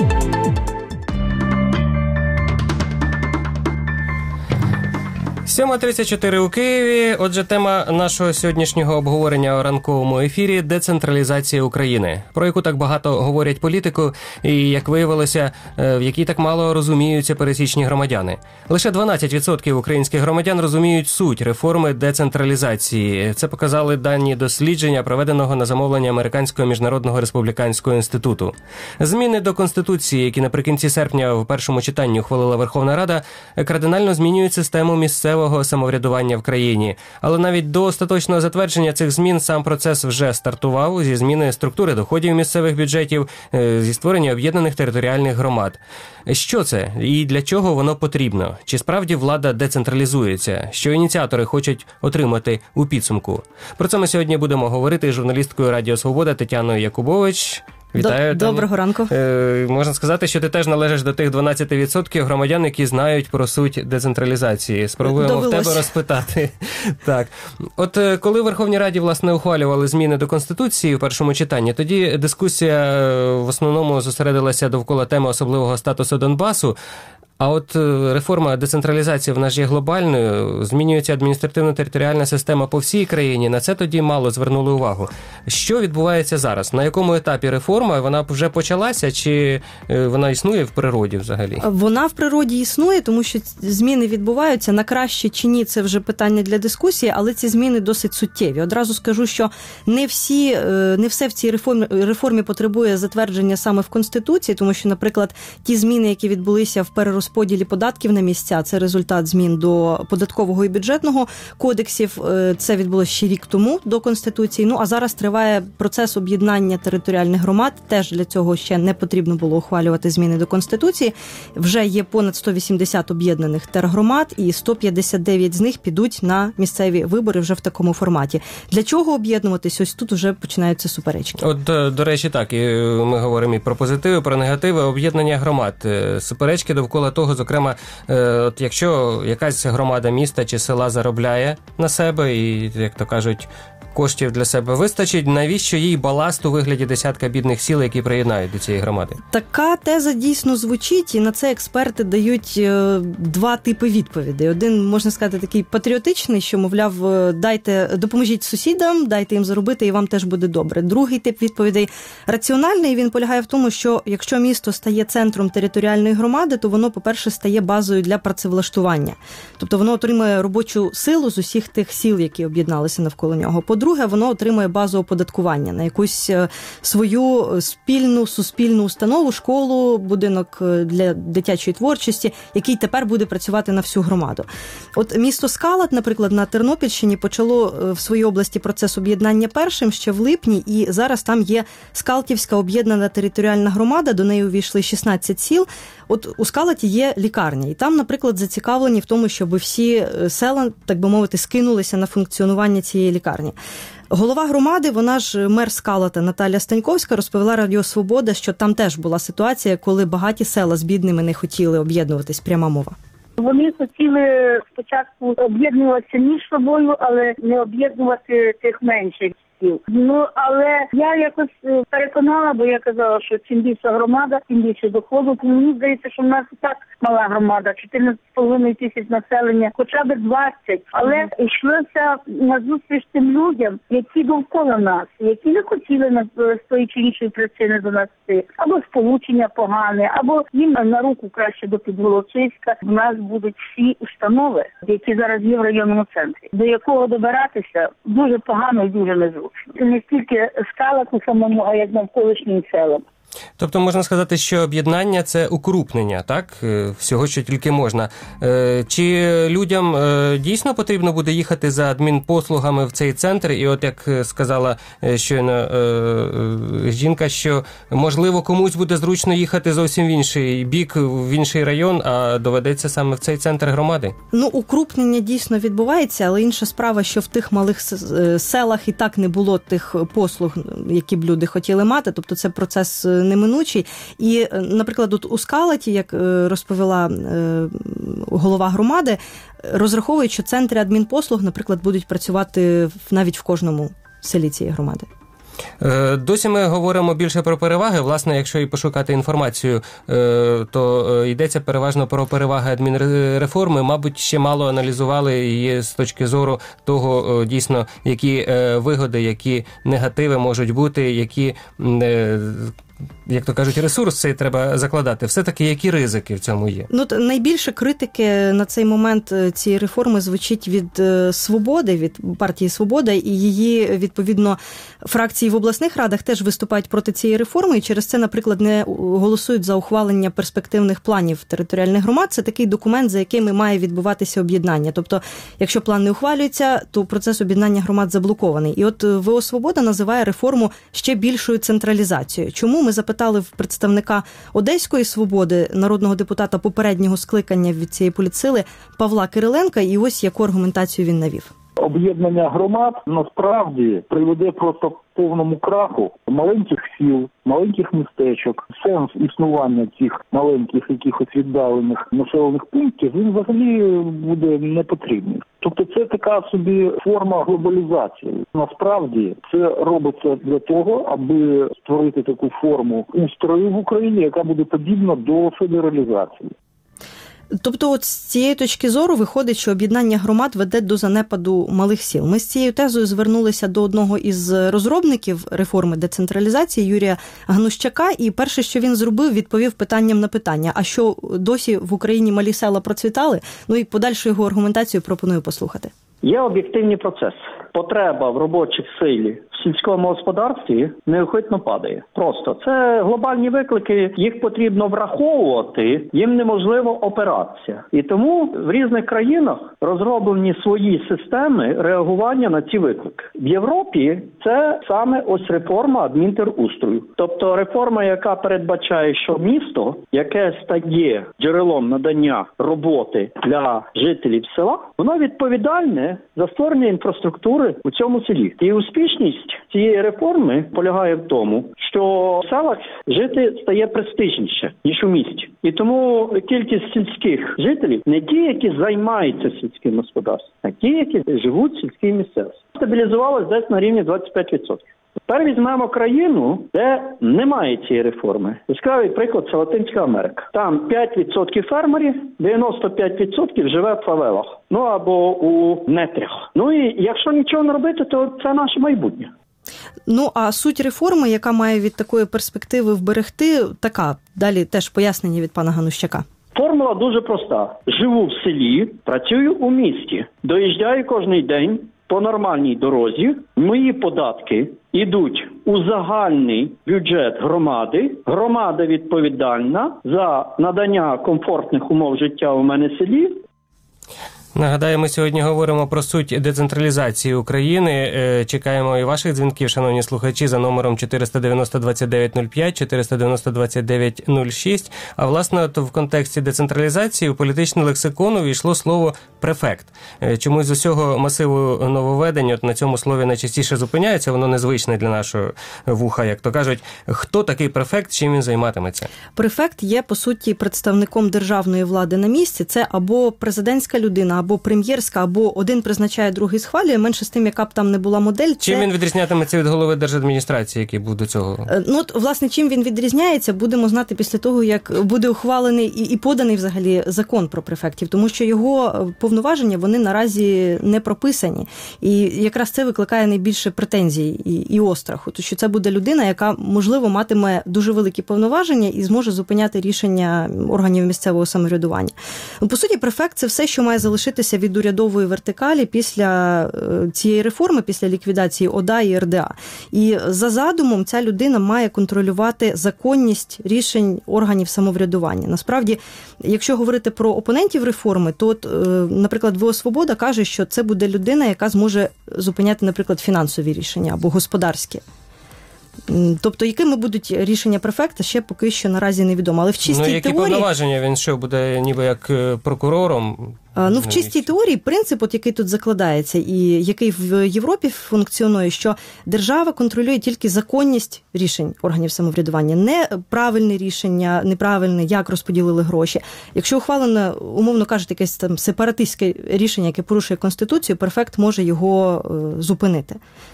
Speaker 2: сьома тридцять чотири у Києві. Отже, тема нашого сьогоднішнього обговорення у ранковому ефірі – децентралізація України, про яку так багато говорять політику і, як виявилося, в якій так мало розуміються пересічні громадяни. Лише дванадцять відсотків українських громадян розуміють суть реформи децентралізації. Це показали дані дослідження, проведеного на замовлення Американського міжнародного республіканського інституту. Зміни до Конституції, які наприкінці серпня в першому читанні ухвалила Верховна Рада, кардинально змінюють систему місцевого самоврядування в країні. Але навіть до остаточного затвердження цих змін сам процес вже стартував зі зміни структури доходів місцевих бюджетів, зі створення об'єднаних територіальних громад. Що це і для чого воно потрібно? Чи справді влада децентралізується? Що ініціатори хочуть отримати у підсумку? Про це ми сьогодні будемо говорити з журналісткою Радіо Свобода Тетяною Якубович. Вітаю.
Speaker 17: Доброго ранку.
Speaker 2: Е, можна сказати, що ти теж належиш до тих дванадцять відсотків громадян, які знають про суть децентралізації. Спробуємо Довелось. в тебе розпитати. Так. От коли в Верховній Раді, власне, ухвалювали зміни до Конституції в першому читанні, тоді дискусія в основному зосередилася довкола теми особливого статусу Донбасу. А от реформа децентралізації в нас є глобальною, змінюється адміністративно-територіальна система по всій країні, на це тоді мало звернули увагу. Що відбувається зараз? На якому етапі реформа? Вона вже почалася чи вона існує в природі взагалі?
Speaker 17: Вона в природі існує, тому що зміни відбуваються. На краще чи ні, це вже питання для дискусії, але ці зміни досить суттєві. Одразу скажу, що не всі, не все в цій реформі, реформі потребує затвердження саме в Конституції, тому що, наприклад, ті зміни, які відбулися в перерозподілі поділі податків на місця, це результат змін до податкового і бюджетного кодексів. Це відбулося ще рік тому до Конституції. Ну, а зараз триває процес об'єднання територіальних громад. Теж для цього ще не потрібно було ухвалювати зміни до Конституції. Вже є понад сто вісімдесят об'єднаних тергромад, і сто п'ятдесят дев'ять з них підуть на місцеві вибори вже в такому форматі. Для чого об'єднуватись? Ось тут вже починаються суперечки.
Speaker 2: От, до речі, так, і ми говоримо і про позитиви, про негативи, об'єднання громад. Суперечки довкола того, зокрема, от якщо якась громада міста чи села заробляє на себе і, як то кажуть, коштів для себе вистачить. Навіщо їй баласт у вигляді десятка бідних сіл, які приєднають до цієї громади?
Speaker 17: Така теза дійсно звучить, і на це експерти дають е, два типи відповідей. Один, можна сказати, такий патріотичний, що, мовляв, дайте, допоможіть сусідам, дайте їм заробити, і вам теж буде добре. Другий тип відповідей раціональний, він полягає в тому, що якщо місто стає центром територіальної громади, то воно, по-перше, стає базою для працевлаштування. Тобто воно отримує робочу силу з усіх тих сіл, які об'єдналися навколо нього. По-друге, воно отримує базу оподаткування на якусь свою спільну, суспільну установу, школу, будинок для дитячої творчості, який тепер буде працювати на всю громаду. От місто Скалат, наприклад, на Тернопільщині почало в своїй області процес об'єднання першим ще в липні, і зараз там є Скалтівська об'єднана територіальна громада, до неї увійшли шістнадцять сіл. От у Скалаті є лікарня, і там, наприклад, зацікавлені в тому, щоб всі села, так би мовити, скинулися на функціонування цієї лікарні. Голова громади, вона ж мер Скалата Наталя Станьковська, розповіла Радіо Свобода, що там теж була ситуація, коли багаті села з бідними не хотіли об'єднуватись. Пряма мова.
Speaker 18: Вони хотіли спочатку об'єднуватися між собою, але не об'єднувати тих менших сіл. Ну, але я якось переконала, бо я казала, що чим більша громада, тим більше доходу. Тому мені здається, що в нас і так мала громада, чотирнадцять з половиною тисяч населення, хоча б двадцять. Але йшлося на зустріч тим людям, які довкола нас, які не хотіли на з тої чи іншої причини до нас йти. Або сполучення погане, або їм на руку краще до Підголочиська. В нас будуть всі установи, які зараз є в районному центрі, до якого добиратися дуже погано і дуже незручно. Це не тільки Скалату самому, а як навколишнім селам.
Speaker 2: Тобто можна сказати, що об'єднання – це укрупнення, так? Всього, що тільки можна. Чи людям дійсно потрібно буде їхати за адмінпослугами в цей центр? І от як сказала щойно жінка, що можливо комусь буде зручно їхати зовсім в інший бік, в інший район, а доведеться саме в цей центр громади? Ну, укрупнення дійсно відбувається, але інша справа, що в тих малих селах і так не було тих послуг, які б люди хотіли мати. Тобто це процес неминучий. І, наприклад, от у Скалаті, як розповіла голова громади, розраховують, що центри адмінпослуг, наприклад, будуть працювати навіть в кожному селі цієї громади. Досі ми говоримо більше про переваги. Власне, якщо і пошукати інформацію, то йдеться переважно про переваги адмінреформи. Мабуть, ще мало аналізували її з точки зору того, дійсно, які вигоди, які негативи можуть бути, які, як то кажуть, ресурси треба закладати. Все-таки які ризики в цьому є? Ну, найбільше критики на цей момент цієї реформи звучить від «Свободи», від партії «Свобода», і її, відповідно, фракції в обласних радах теж виступають проти цієї реформи, і через це, наприклад, не голосують за ухвалення перспективних планів територіальних громад. Це такий документ, за якими має відбуватися об'єднання. Тобто, якщо план не ухвалюється, то процес об'єднання громад заблокований. І от ВО «Свобода» називає реформу ще більшою централізацією. Чому? Ми запитали в представника Одеської «Свободи», народного депутата попереднього скликання від цієї політсили Павла Кириленка, і ось яку аргументацію він навів.
Speaker 19: Об'єднання громад насправді приведе просто к повному краху маленьких сіл, маленьких містечок. Сенс існування цих маленьких якихось віддалених населених пунктів, він взагалі буде не потрібний. Тобто це така собі форма глобалізації. Насправді це робиться для того, аби створити таку форму устрою в Україні, яка буде подібна до федералізації.
Speaker 17: Тобто от з цієї точки зору виходить, що об'єднання громад веде до занепаду малих сіл. Ми з цією тезою звернулися до одного із розробників реформи децентралізації Юрія Гнущака, і перше, що він зробив, відповів питанням на питання. А що, досі в Україні малі села процвітали? Ну і подальшу його аргументацію пропоную послухати.
Speaker 20: Є об'єктивні процеси. Потреба в робочій силі в сільському господарстві неухитно падає. Просто це глобальні виклики, їх потрібно враховувати, їм неможливо опиратися. І тому в різних країнах розроблені свої системи реагування на ці виклики. В Європі це саме ось реформа адмінтерустрою. Тобто реформа, яка передбачає, що місто, яке стає джерелом надання роботи для жителів села, воно відповідальне за створення інфраструктури у цьому селі. І успішність цієї реформи полягає в тому, що в селах жити стає престижніше, ніж у місті. І тому кількість сільських жителів, не ті, які займаються сільським господарством, а ті, які живуть в сільській місцевості, стабілізувалась десь на рівні двадцять п'ять відсотків. Тепер візьмемо країну, де немає цієї реформи. Яскравий приклад – це Латинська Америка. Там п'ять відсотків фермерів, дев'яносто п'ять відсотків живе в фавелах, ну або у нетрях. Ну і якщо нічого не робити, то це наше майбутнє.
Speaker 17: Ну, а суть реформи, яка має від такої перспективи вберегти, така. Далі теж пояснення від пана Ганущака.
Speaker 20: Формула дуже проста. Живу в селі, працюю у місті, доїжджаю кожний день по нормальній дорозі, мої податки йдуть у загальний бюджет громади, громада відповідальна за надання комфортних умов життя у мене в селі.
Speaker 2: Нагадаю, ми сьогодні говоримо про суть децентралізації України. Чекаємо і ваших дзвінків, шановні слухачі, за номером чотириста дев'яносто двадцять дев'ять нуль п'ять, чотириста дев'яносто двадцять дев'ять нуль шість. А власне, от в контексті децентралізації у політичний лексикон увійшло слово «префект». Чомусь з усього масиву нововведень от на цьому слові найчастіше зупиняється, воно незвичне для нашого вуха, як то кажуть. Хто такий префект, чим він займатиметься?
Speaker 17: Префект є, по суті, представником державної влади на місці. Це або президентська людина, або прем'єрська, або один призначає, другий схвалює, менше з тим, яка б там не була модель. Це...
Speaker 2: Чим він відрізнятиметься від голови держадміністрації, який був до цього?
Speaker 17: Ну, от, власне, чим він відрізняється, будемо знати після того, як буде ухвалений і, і поданий взагалі закон про префектів, тому що його повноваження, вони наразі не прописані. І якраз це викликає найбільше претензій і, і остраху, тому що це буде людина, яка, можливо, матиме дуже великі повноваження і зможе зупиняти рішення органів місцевого самоврядування. По суті, префект – це все, що має залишитися від урядової вертикалі після цієї реформи, після ліквідації ОДА і РДА. І за задумом ця людина має контролювати законність рішень органів самоврядування. Насправді, якщо говорити про опонентів реформи, то, от, наприклад, ВО «Свобода» каже, що це буде людина, яка зможе зупиняти, наприклад, фінансові рішення або господарські. Тобто, якими будуть рішення префекта, ще поки що наразі невідомо. Але в чистій
Speaker 2: теорії... Ну, які
Speaker 17: теорії...
Speaker 2: повноваження? Він що, буде ніби як прокурором?
Speaker 17: Ну, в чистій теорії принцип, от, який тут закладається і який в Європі функціонує, що держава контролює тільки законність рішень органів самоврядування, не правильне рішення, неправильне, як розподілили гроші. Якщо ухвалено, умовно кажуть, якесь там сепаратистське рішення, яке порушує Конституцію, префект може його е, зупинити.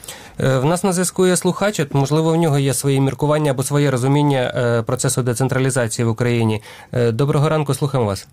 Speaker 2: В нас на зв'язку є слухач, можливо, в нього є свої міркування або своє розуміння процесу децентралізації в Україні. Доброго ранку, слухаємо вас.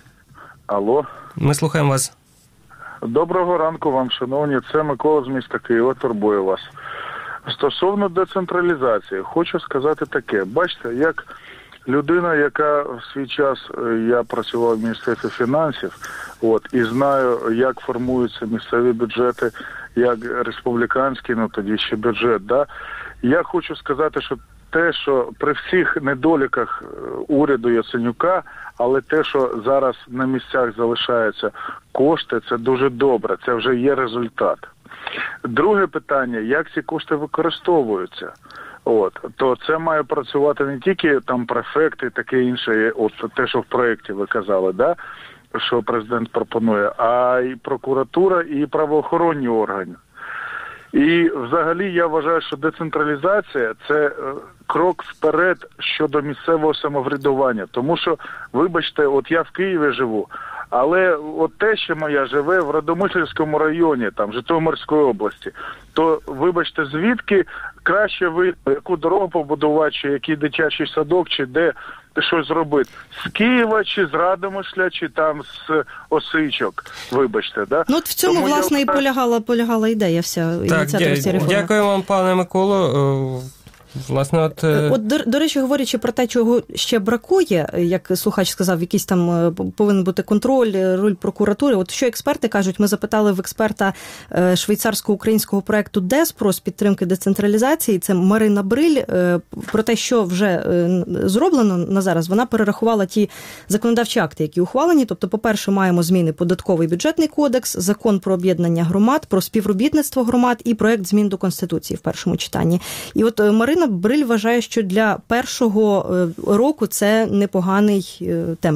Speaker 21: Алло.
Speaker 2: Ми слухаємо вас.
Speaker 21: Доброго ранку вам, шановні. Це Микола з міста Києва, турбує вас. Стосовно децентралізації, хочу сказати таке. Бачите, як людина, яка в свій час, я працював в Міністерстві фінансів, от, і знаю, як формуються місцеві бюджети, як республіканський, ну тоді ще бюджет, да? Я хочу сказати, що те, що при всіх недоліках уряду Яценюка, але те, що зараз на місцях залишаються кошти, це дуже добре, це вже є результат. Друге питання, як ці кошти використовуються? От, то це має працювати не тільки там префекти і таке інше, от те, що в проєкті ви казали, да? Що президент пропонує, а і прокуратура, і правоохоронні органи. І взагалі я вважаю, що децентралізація – це крок вперед щодо місцевого самоврядування. Тому що, вибачте, от я в Києві живу, але от теща моя живе в Радомишльському районі, там, Житомирської області. То, вибачте, звідки краще ви, яку дорогу побудувати, чи який дитячий садок, чи де щось зробити? З Києва, чи з Радомишля, чи там з Осичок, вибачте, да?
Speaker 17: Ну, от в цьому,
Speaker 21: Тому
Speaker 17: власне,
Speaker 21: я...
Speaker 17: і полягала, полягала ідея вся ініціатива цієї реформи.
Speaker 2: Дякую вам, пане Миколо. Власне, от...
Speaker 17: От, до, до речі, говорячи про те, чого ще бракує, як слухач сказав, якийсь там повинен бути контроль, роль прокуратури. От що експерти кажуть, ми запитали в експерта швейцарсько-українського проєкту ДЕСПРО з підтримки децентралізації, це Марина Бриль, про те, що вже зроблено на зараз. Вона перерахувала ті законодавчі акти, які ухвалені. Тобто, по-перше, маємо зміни податковий бюджетний кодекс, закон про об'єднання громад, про співробітництво громад і проєкт змін до Конституції в першому читанні. І от Марина Бриль вважає, що для першого року це непоганий темп.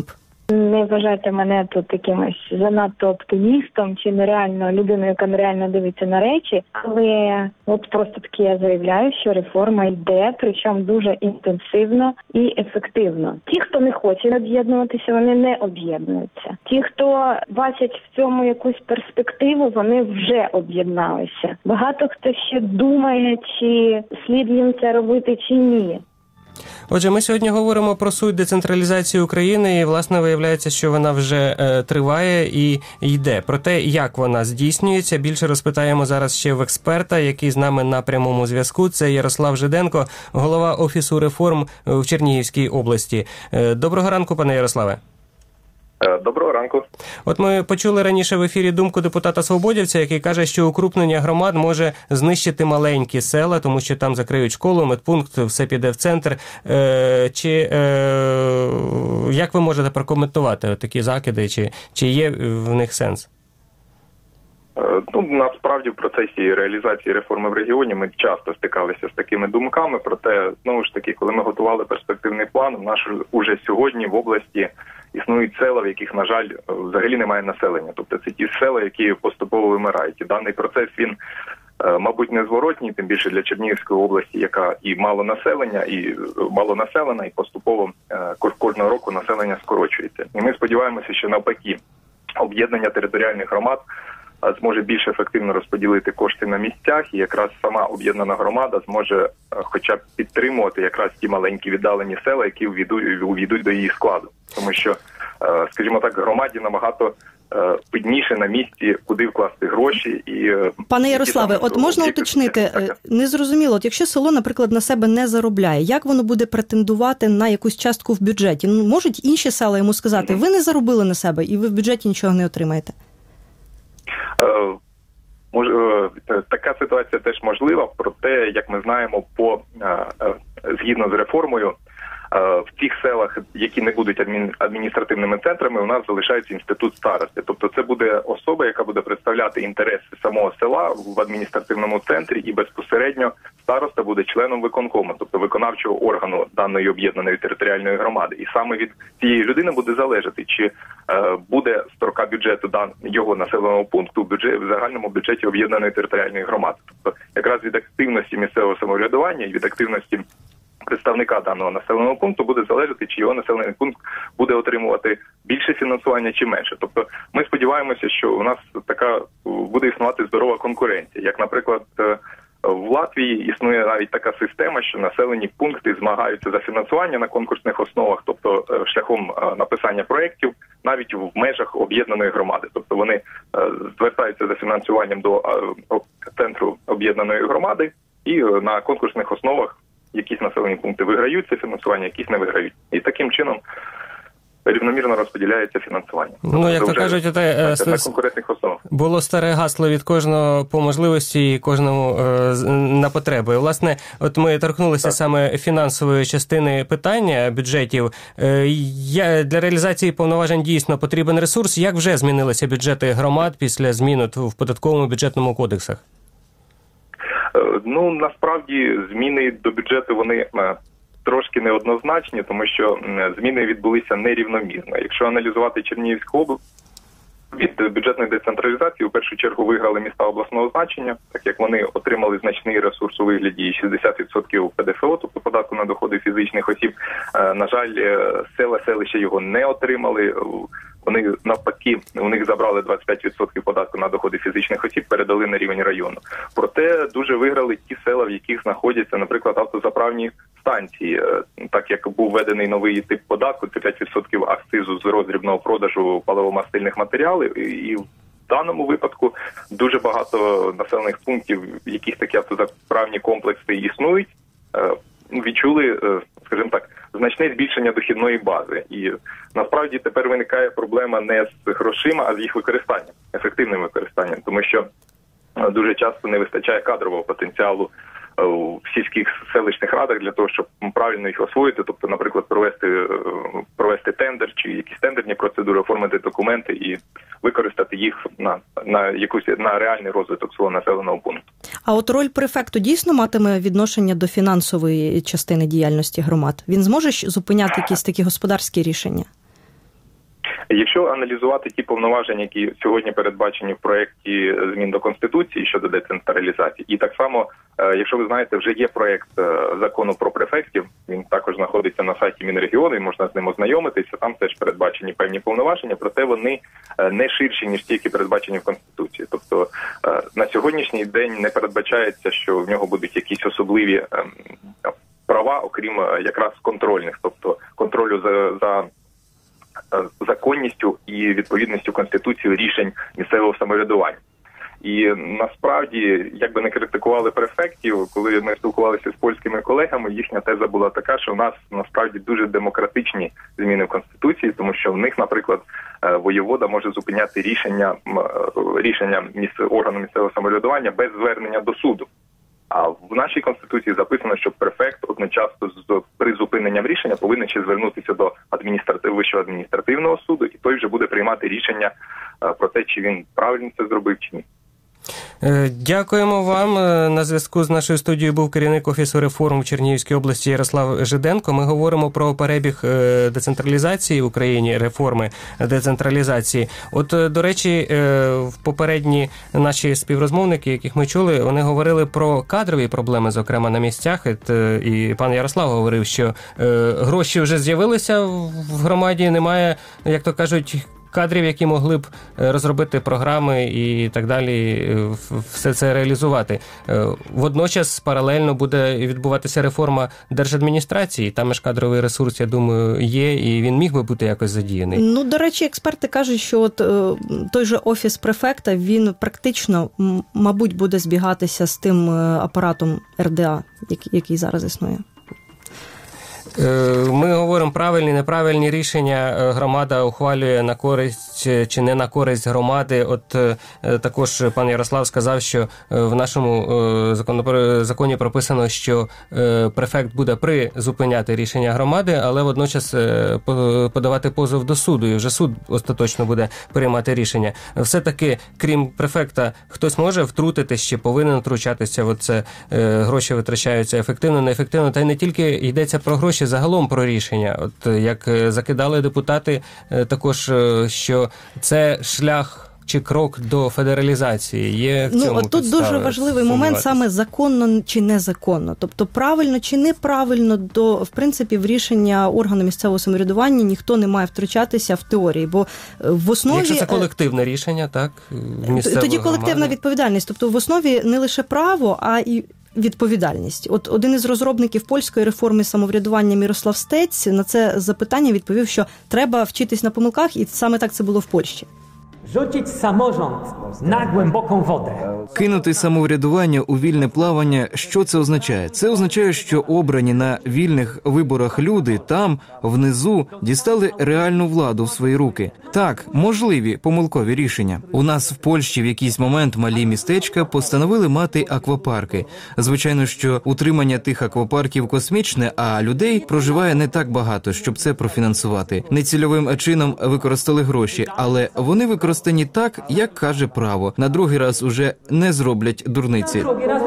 Speaker 6: Не вважайте мене тут якимось занадто оптимістом чи нереально людиною, яка нереально дивиться на речі, але от просто таки я заявляю, що реформа йде, причому дуже інтенсивно і ефективно. Ті, хто не хоче об'єднуватися, вони не об'єднуються. Ті, хто бачить в цьому якусь перспективу, вони вже об'єдналися. Багато хто ще думає, чи слід їм це робити, чи ні.
Speaker 2: Отже, ми сьогодні говоримо про суть децентралізації України і, власне, виявляється, що вона вже е, триває і йде. Про те, як вона здійснюється, більше розпитаємо зараз ще в експерта, який з нами на прямому зв'язку. Це Ярослав Жиденко, голова Офісу реформ в Чернігівській області. Е, доброго ранку, пане Ярославе.
Speaker 10: Доброго ранку.
Speaker 2: От ми почули раніше в ефірі думку депутата Свободівця, який каже, що укрупнення громад може знищити маленькі села, тому що там закриють школу, медпункт, все піде в центр. Е, чи е, як ви можете прокоментувати такі закиди, чи, чи є в них сенс?
Speaker 10: Ну, насправді в процесі реалізації реформи в регіоні ми часто стикалися з такими думками, проте, знову ж таки, коли ми готували перспективний план, у нас уже сьогодні в області існують села, в яких, на жаль, взагалі немає населення. Тобто це ті села, які поступово вимирають. І даний процес, він, мабуть, незворотній, тим більше для Чернігівської області, яка і мало населення, і малонаселена, і поступово кожного року населення скорочується. І ми сподіваємося, що навпаки об'єднання територіальних громад зможе більш ефективно розподілити кошти на місцях, і якраз сама об'єднана громада зможе хоча б підтримувати якраз ті маленькі віддалені села, які увійдуть до її складу. Тому що, скажімо так, громаді набагато видніше на місці, куди вкласти гроші. І
Speaker 17: пане Ярославе, от можна уточнити, незрозуміло, от якщо село, наприклад, на себе не заробляє, як воно буде претендувати на якусь частку в бюджеті? Ну, можуть інші села йому сказати, ви не заробили на себе і ви в бюджеті нічого не отримаєте?
Speaker 10: Така ситуація теж можлива, проте, як ми знаємо, по згідно з реформою, в тих селах, які не будуть адміністративними центрами, у нас залишається інститут старости. Тобто це буде особа, яка буде представляти інтереси самого села в адміністративному центрі, і безпосередньо староста буде членом виконкому, тобто виконавчого органу даної об'єднаної територіальної громади. І саме від цієї людини буде залежати, чи е, буде строка бюджету дан його населеного пункту в, бюджет, в загальному бюджеті об'єднаної територіальної громади. Тобто якраз від активності місцевого самоврядування і від активності представника даного населеного пункту буде залежати, чи його населений пункт буде отримувати більше фінансування чи менше. Тобто ми сподіваємося, що у нас така буде існувати здорова конкуренція. Як, наприклад, в Латвії існує навіть така система, що населені пункти змагаються за фінансування на конкурсних основах, тобто шляхом написання проєктів, навіть в межах об'єднаної громади. Тобто вони звертаються за фінансуванням до центру об'єднаної громади і на конкурсних основах якісь населені пункти виграють це фінансування, якісь не виграють. І таким чином рівномірно розподіляється фінансування.
Speaker 2: Ну, як то кажуть, це,
Speaker 10: на конкурентних основах.
Speaker 2: Було старе гасло від кожного по можливості і кожному е, на потреби. Власне, от ми торкнулися так. саме фінансової частини питання бюджетів. Е, я, для реалізації повноважень дійсно потрібен ресурс. Як вже змінилися бюджети громад після змін в податковому бюджетному кодексах?
Speaker 10: Ну, насправді, зміни до бюджету, вони трошки неоднозначні, тому що зміни відбулися нерівномірно. Якщо аналізувати Чернігівську область, від бюджетної децентралізації у першу чергу виграли міста обласного значення, так як вони отримали значний ресурс у вигляді шістдесят відсотків ПДФО, тобто податку на доходи фізичних осіб. На жаль, села, селища його не отримали. Вони навпаки, у них забрали двадцять п'ять відсотків податку на доходи фізичних осіб, передали на рівень району. Проте дуже виграли ті села, в яких знаходяться, наприклад, автозаправні станції. Так як був введений новий тип податку, це п'ять відсотків акцизу з роздрібного продажу паливомастильних матеріалів. І в даному випадку дуже багато населених пунктів, в яких такі автозаправні комплекси існують, відчули, скажімо так, значне збільшення дохідної бази. І насправді тепер виникає проблема не з грошима, а з їх використанням, ефективним використанням, тому що дуже часто не вистачає кадрового потенціалу в сільських селищних радах для того, щоб правильно їх освоїти, тобто, наприклад, провести, провести тендер чи якісь тендерні процедури, оформити документи і використати їх на, на якусь на реальний розвиток свого населеного пункту.
Speaker 17: А от роль префекту дійсно матиме відношення до фінансової частини діяльності громад? Він зможе зупиняти якісь такі господарські рішення?
Speaker 10: Якщо аналізувати ті повноваження, які сьогодні передбачені в проєкті змін до Конституції щодо децентралізації, і так само, якщо ви знаєте, вже є проєкт закону про префектів, він також знаходиться на сайті Мінрегіону, і можна з ним ознайомитися, там теж передбачені певні повноваження, проте вони не ширші, ніж ті, які передбачені в Конституції. Тобто на сьогоднішній день не передбачається, що в нього будуть якісь особливі права, окрім якраз контрольних, тобто контролю за, за законністю і відповідністю Конституції рішень місцевого самоврядування. І насправді, як би не критикували префектів, коли ми спілкувалися з польськими колегами, їхня теза була така, що в нас насправді дуже демократичні зміни в Конституції, тому що в них, наприклад, воєвода може зупиняти рішення, рішення органу місцевого самоврядування без звернення до суду. А в нашій Конституції записано, що префект одночасно з призупиненням рішення повинен ще звернутися до адміністратив... Вищого адміністративного суду, і той вже буде приймати рішення про те, чи він правильно це зробив, чи ні.
Speaker 2: Дякуємо вам. На зв'язку з нашою студією був керівник Офісу реформ в Чернігівській області Ярослав Жиденко. Ми говоримо про перебіг децентралізації в Україні, реформи децентралізації. От, до речі, в попередні наші співрозмовники, яких ми чули, вони говорили про кадрові проблеми, зокрема, на місцях. І пан Ярослав говорив, що гроші вже з'явилися в громаді, немає, як то кажуть, кадрів, які могли б розробити програми і так далі, все це реалізувати. Водночас паралельно буде відбуватися реформа держадміністрації. Там ж кадровий ресурс, я думаю, є, і він міг би бути якось задіяний.
Speaker 17: Ну, до речі, експерти кажуть, що от той же офіс префекта, він практично, мабуть, буде збігатися з тим апаратом ер де а, який зараз існує.
Speaker 2: Ми говоримо правильні, неправильні рішення громада ухвалює на користь чи не на користь громади. От також пан Ярослав сказав, що в нашому законі прописано, що префект буде призупиняти рішення громади, але водночас подавати позов до суду, і вже суд остаточно буде приймати рішення. Все-таки, крім префекта, хтось може втрутитись чи повинен втручатися, от це гроші витрачаються ефективно, неефективно, та й не тільки йдеться про гроші, загалом про рішення. От як закидали депутати також, що це шлях чи крок до федералізації. Є в цьому
Speaker 17: ну, тут дуже важливий момент саме законно чи незаконно. Тобто правильно чи неправильно до, в принципі, в рішення органу місцевого самоврядування ніхто не має втручатися в теорії, бо в основі...
Speaker 2: Якщо це колективне рішення, так?
Speaker 17: Тоді колективна громади. Відповідальність. Тобто в основі не лише право, а і відповідальність. От один із розробників польської реформи самоврядування Мірослав Стець на це запитання відповів, що треба вчитись на помилках, і саме так це було в Польщі.
Speaker 3: Rzucić samorząd na głęboką wodę.
Speaker 22: Кинути самоврядування у вільне плавання. Що це означає? Це означає, що обрані на вільних виборах люди там, внизу, дістали реальну владу в свої руки. Так, можливі помилкові рішення. У нас в Польщі в якийсь момент малі містечка постановили мати аквапарки. Звичайно, що утримання тих аквапарків космічне, а людей проживає не так багато, щоб це профінансувати. Нецільовим чином використали гроші, але вони використані так, як каже право. На другий раз уже не зроблять дурниці.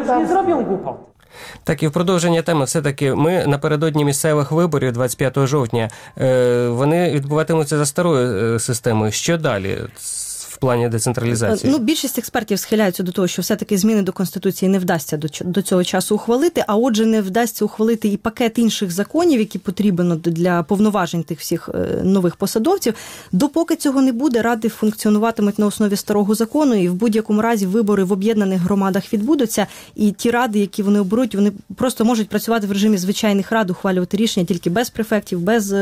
Speaker 2: Так, і в продовження теми, все-таки ми напередодні місцевих виборів двадцять п'ятого жовтня, вони відбуватимуться за старою системою. Що далі в плані децентралізації?
Speaker 17: Ну, більшість експертів схиляються до того, що все-таки зміни до Конституції не вдасться до, до цього часу ухвалити, а отже не вдасться ухвалити і пакет інших законів, які потрібно для повноважень тих всіх нових посадовців. Допоки цього не буде, ради функціонуватимуть на основі старого закону, і в будь-якому разі вибори в об'єднаних громадах відбудуться, і ті ради, які вони оберуть, вони просто можуть працювати в режимі звичайних рад, ухвалювати рішення тільки без префектів, без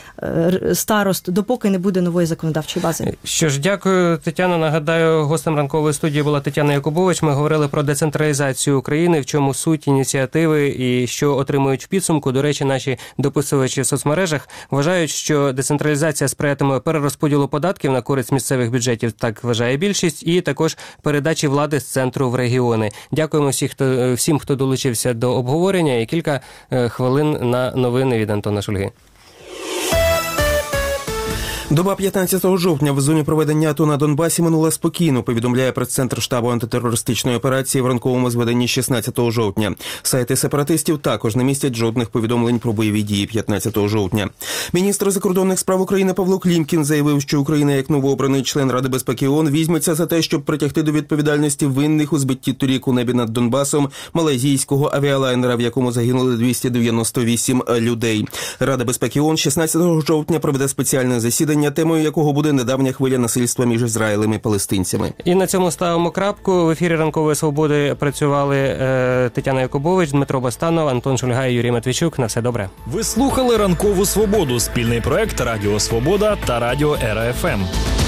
Speaker 17: старост, допоки не буде нової законодавчої бази.
Speaker 2: Що ж, дякую, Тетяна. Нагадаю, гостем ранкової студії була Тетяна Якубович. Ми говорили про децентралізацію України, в чому суть ініціативи і що отримують в підсумку. До речі, наші дописувачі в соцмережах вважають, що децентралізація сприятиме перерозподілу податків на користь місцевих бюджетів, так вважає більшість, і також передачі влади з центру в регіони. Дякуємо всім, хто, всім, хто долучився до обговорення, і кілька хвилин на новини від Антона Шульги.
Speaker 8: Доба п'ятнадцятого жовтня в зоні проведення АТО на Донбасі минула спокійно, повідомляє прес-центр штабу антитерористичної операції в ранковому зведенні шістнадцятого жовтня. Сайти сепаратистів також не містять жодних повідомлень про бойові дії п'ятнадцятого жовтня. Міністр закордонних справ України Павло Клімкін заявив, що Україна, як новообраний член Ради безпеки ООН, візьметься за те, щоб притягти до відповідальності винних у збитті торік у небі над Донбасом малайзійського авіалайнера, в якому загинули двісті дев'яносто вісім людей. Рада безпеки ООН шістнадцятого жовтня проведе спеціальне засідання, темою якого буде недавня хвиля насильства між Ізраїлем і палестинцями.
Speaker 2: І на цьому ставимо крапку. В ефірі «Ранкової свободи» працювали е, Тетяна Якубович, Дмитро Бостанов, Антон Шульга і Юрій Матвійчук. На все добре.
Speaker 1: Ви слухали «Ранкову свободу» – спільний проект Радіо Свобода та Радіо Ера еф ем.